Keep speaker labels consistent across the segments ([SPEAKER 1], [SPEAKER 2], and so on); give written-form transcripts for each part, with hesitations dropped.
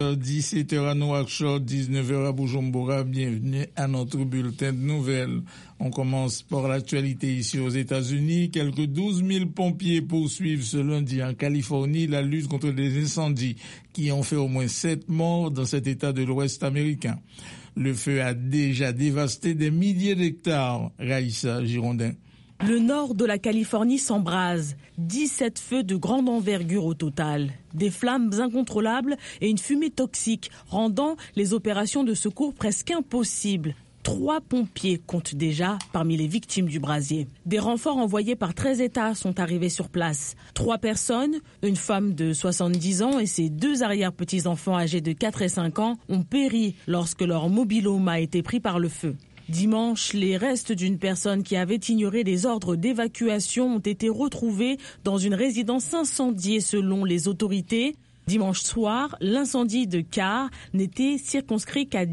[SPEAKER 1] 17h à Nouakchott, 19h à Bujumbura. Bienvenue à notre bulletin de nouvelles. On commence par l'actualité ici aux États-Unis. Quelques 12 000 pompiers poursuivent ce lundi en Californie la lutte contre les incendies qui ont fait au moins 7 morts dans cet État de l'Ouest américain. Le feu a déjà dévasté des milliers d'hectares. Raïssa Girondin.
[SPEAKER 2] Le nord de la Californie s'embrase. 17 feux de grande envergure au total. Des flammes incontrôlables et une fumée toxique, rendant les opérations de secours presque impossibles. 3 pompiers comptent déjà parmi les victimes du brasier. Des renforts envoyés par 13 États sont arrivés sur place. 3 personnes, une femme de 70 ans et ses 2 arrière-petits-enfants âgés de 4 et 5 ans, ont péri lorsque leur mobil-home a été pris par le feu. Dimanche, les restes d'une personne qui avait ignoré les ordres d'évacuation ont été retrouvés dans une résidence incendiée selon les autorités. Dimanche soir, l'incendie de Carr n'était circonscrit qu'à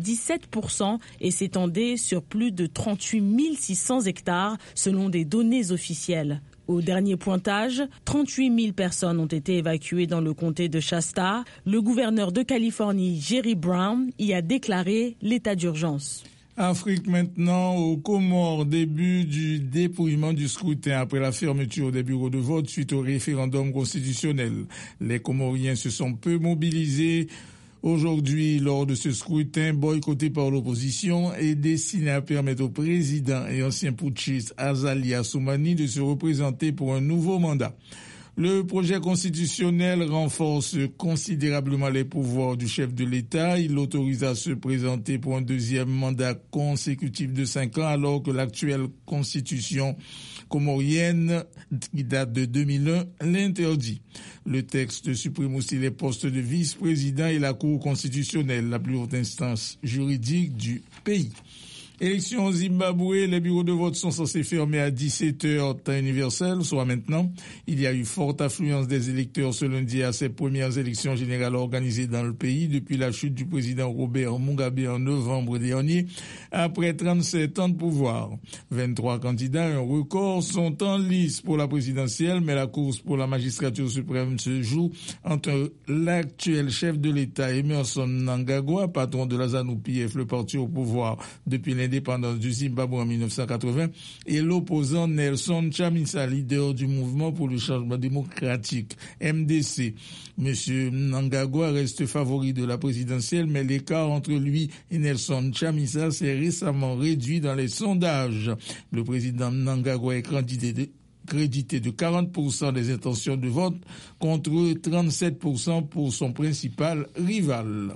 [SPEAKER 2] 17% et s'étendait sur plus de 38 600 hectares selon des données officielles. Au dernier pointage, 38 000 personnes ont été évacuées dans le comté de Shasta. Le gouverneur de Californie, Jerry Brown, y a déclaré l'état d'urgence.
[SPEAKER 1] Afrique maintenant, aux Comores, début du dépouillement du scrutin après la fermeture des bureaux de vote suite au référendum constitutionnel. Les Comoriens se sont peu mobilisés aujourd'hui lors de ce scrutin boycotté par l'opposition et destiné à permettre au président et ancien putschiste Azali Assoumani de se représenter pour un nouveau mandat. Le projet constitutionnel renforce considérablement les pouvoirs du chef de l'État. Il l'autorise à se présenter pour un deuxième mandat consécutif de 5 ans, alors que l'actuelle constitution comorienne, qui date de 2001, l'interdit. Le texte supprime aussi les postes de vice-président et la Cour constitutionnelle, la plus haute instance juridique du pays. Élection au Zimbabwe, les bureaux de vote sont censés fermer à 17h temps universel, soit maintenant. Il y a eu forte affluence des électeurs ce lundi à ces premières élections générales organisées dans le pays depuis la chute du président Robert Mugabe en novembre dernier, après 37 ans de pouvoir. 23 candidats, un record, sont en lice pour la présidentielle, mais la course pour la magistrature suprême se joue entre l'actuel chef de l'État, Emmerson Mnangagwa, patron de la ZANU-PF, le parti au pouvoir depuis l'indépendance du Zimbabwe en 1980, et l'opposant Nelson Chamisa, leader du mouvement pour le changement démocratique, MDC. Monsieur Mnangagwa reste favori de la présidentielle, mais l'écart entre lui et Nelson Chamisa s'est récemment réduit dans les sondages. Le président Mnangagwa est crédité de 40% des intentions de vote contre 37% pour son principal rival.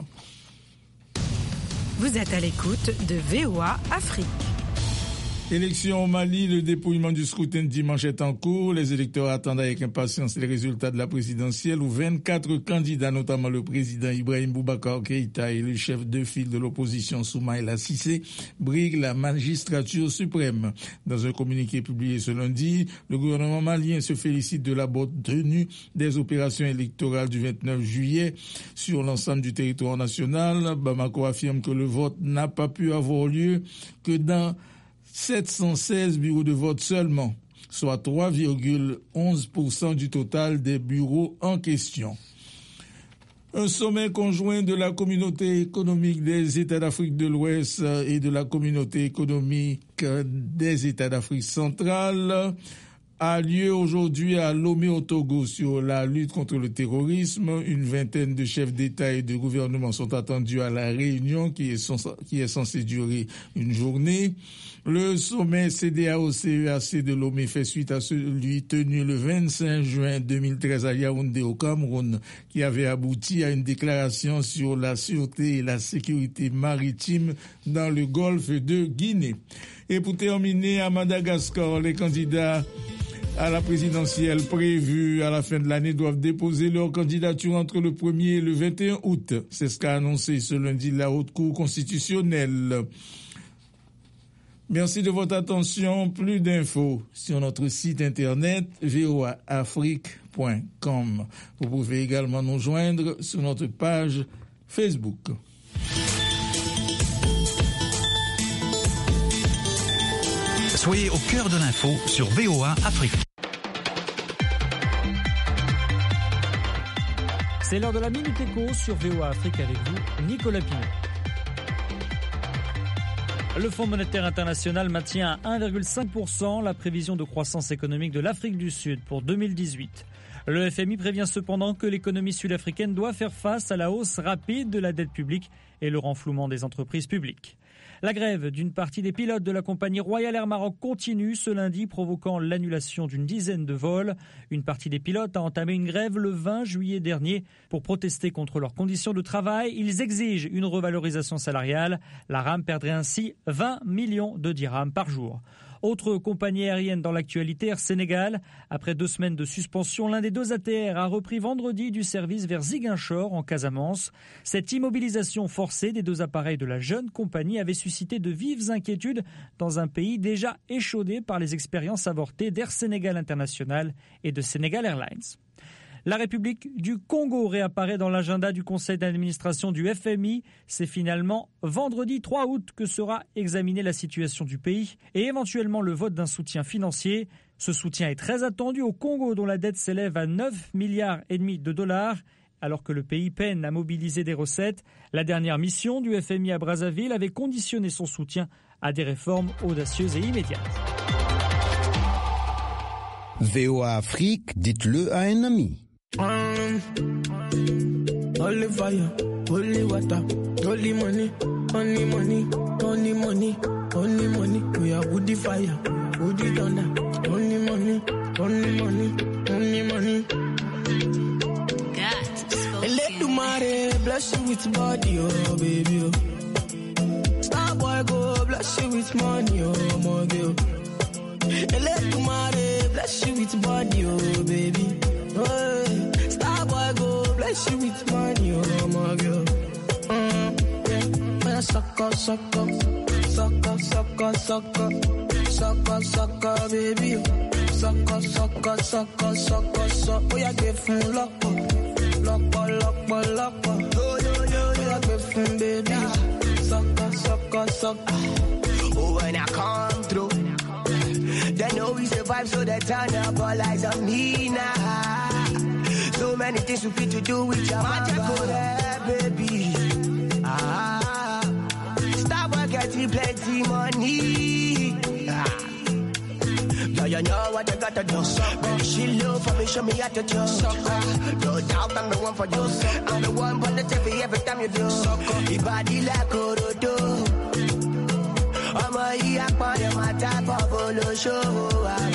[SPEAKER 3] Vous êtes à l'écoute de VOA Afrique.
[SPEAKER 1] Élection au Mali, le dépouillement du scrutin de dimanche est en cours. Les électeurs attendent avec impatience les résultats de la présidentielle où 24 candidats, notamment le président Ibrahim Boubacar Keïta et le chef de file de l'opposition Soumaïla Cissé, briguent la magistrature suprême. Dans un communiqué publié ce lundi, le gouvernement malien se félicite de la bonne tenue des opérations électorales du 29 juillet sur l'ensemble du territoire national. Bamako affirme que le vote n'a pas pu avoir lieu que dans 716 bureaux de vote seulement, soit 3,11% du total des bureaux en question. Un sommet conjoint de la communauté économique des États d'Afrique de l'Ouest et de la communauté économique des États d'Afrique centrale a lieu aujourd'hui à Lomé au Togo sur la lutte contre le terrorisme. Une vingtaine de chefs d'État et de gouvernement sont attendus à la réunion qui est censée durer une journée. Le sommet CEDEAO-CEAC de Lomé fait suite à celui tenu le 25 juin 2013 à Yaoundé au Cameroun, qui avait abouti à une déclaration sur la sûreté et la sécurité maritime dans le golfe de Guinée. Et pour terminer, à Madagascar, les candidats à la présidentielle prévue à la fin de l'année doivent déposer leur candidature entre le 1er et le 21 août. C'est ce qu'a annoncé ce lundi la Haute Cour constitutionnelle. Merci de votre attention. Plus d'infos sur notre site internet voaafrique.com. Vous pouvez également nous joindre sur notre page Facebook.
[SPEAKER 4] Soyez au cœur de l'info sur VOA Afrique.
[SPEAKER 5] C'est l'heure de la Minute Éco sur VOA Afrique avec vous, Nicolas Pinot. Le Fonds monétaire international maintient à 1,5% la prévision de croissance économique de l'Afrique du Sud pour 2018. Le FMI prévient cependant que l'économie sud-africaine doit faire face à la hausse rapide de la dette publique et le renflouement des entreprises publiques. La grève d'une partie des pilotes de la compagnie Royal Air Maroc continue ce lundi, provoquant l'annulation d'une dizaine de vols. Une partie des pilotes a entamé une grève le 20 juillet dernier pour protester contre leurs conditions de travail. Ils exigent une revalorisation salariale. La RAM perdrait ainsi 20 millions de dirhams par jour. Autre compagnie aérienne dans l'actualité, Air Sénégal. Après 2 semaines de suspension, l'un des 2 ATR a repris vendredi du service vers Ziguinchor en Casamance. Cette immobilisation forcée des 2 appareils de la jeune compagnie avait suscité de vives inquiétudes dans un pays déjà échaudé par les expériences avortées d'Air Sénégal International et de Sénégal Airlines. La République du Congo réapparaît dans l'agenda du conseil d'administration du FMI. C'est finalement vendredi 3 août que sera examinée la situation du pays et éventuellement le vote d'un soutien financier. Ce soutien est très attendu au Congo dont la dette s'élève à 9,5 milliards de dollars. Alors que le pays peine à mobiliser des recettes, la dernière mission du FMI à Brazzaville avait conditionné son soutien à des réformes audacieuses et immédiates.
[SPEAKER 6] VOA Afrique, dites-le à un ami.
[SPEAKER 7] Holy fire, holy water, holy money, only money, only money, only money. We are woody fire, woody thunder, only money, only money, only money. Let the mare bless you with body, oh baby. Star boy go bless you with money, oh my girl. Let the mare bless you with body, oh baby. Oh, star boy go bless you with money, oh my girl. Yeah, sucker, sucker, sucker, sucker, sucker, sucker, sucker, baby. Sucker, sucker, sucker, sucker, sucker. Oh, yeah, give him lock up, lock up, lock up. Oh, yeah, give him baby. Sucker, sucker, sucker. Oh, when I come through, they know we survive, so they turn up all eyes on me now. So many things we fit to do with your magic for that, baby. Stop getting plenty money. Yeah, you know what I gotta do. Baby, she love for me, show me how to do. No doubt I'm the one for you. I'm the one for the TV every time you do. Your body like Orodo. I'm a yak, my type of polo show.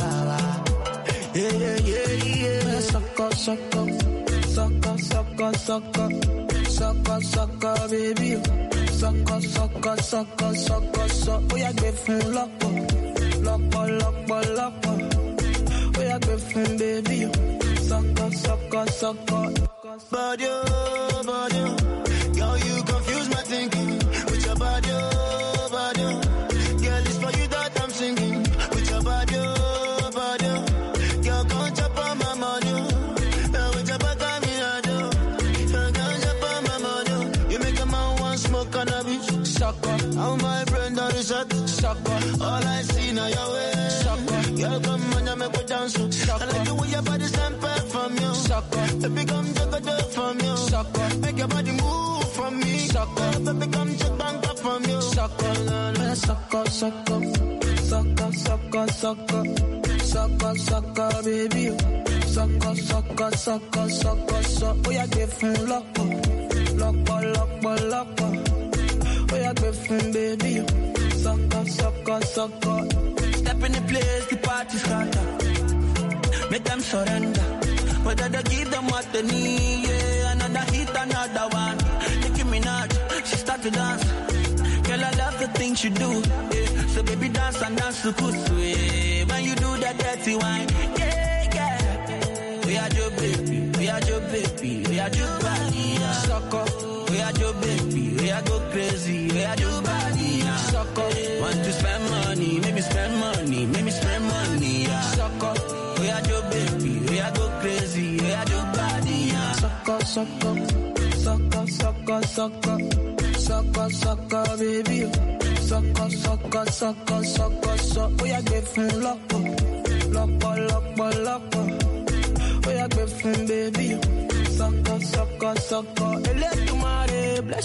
[SPEAKER 7] Yeah. Sucker, sucker, sucker, sucker, sucker, sucker, sucker, baby. Sucker, sucker, sucker, sucker, sucker. Oh, yeah, give him lock up, lock up, lock up. Oh, yeah, give him baby. Sucker, sucker, sucker. Body, girl, you confuse my thinking with your body, body. Girl, it's for you that I'm singing with your body. How my friend on the shot, sucker. All I see now your way, sucker. Girl, come on and make me dance, sucker. I like the way your body sample from you, sucker. Baby, come take a dip from you, sucker. Make your body move from me, sucker. Baby, come take bank up from you, sucker. Sucker, sucker, sucker, sucker, sucker, sucker, sucker, baby. Sucker, sucker, sucker, sucker, sucker. Oh, yeah, give him lock up, lock up, lock up. Oh, yeah, girlfriend, baby. Sucker, sucker, sucker. Step in the place, the party's scatter. Make them surrender. Whether they give them what they need, yeah. Another hit, another one. Nicki Minaj, she start to dance. Girl, I love the things you do, yeah. So baby, dance and dance to kusu, yeah. When you do that dirty wine, yeah, yeah. We are your baby, we are your baby, we are your body, yeah. Sucker. We are your baby, we are go crazy, we are your body, yeah. Sucker. Want to spend money, make me spend money, make me spend money, yeah. Sucker. We are your baby, we are go crazy, we are your body, yeah. Sucker, sucker, sucker, sucker, sucker, sucker, sucker, baby. Sucker, sucker, sucker, sucker, sucker. We are giving lock up, lock up, lock up, lock up. We are giving baby. sucker, sucker, sucker.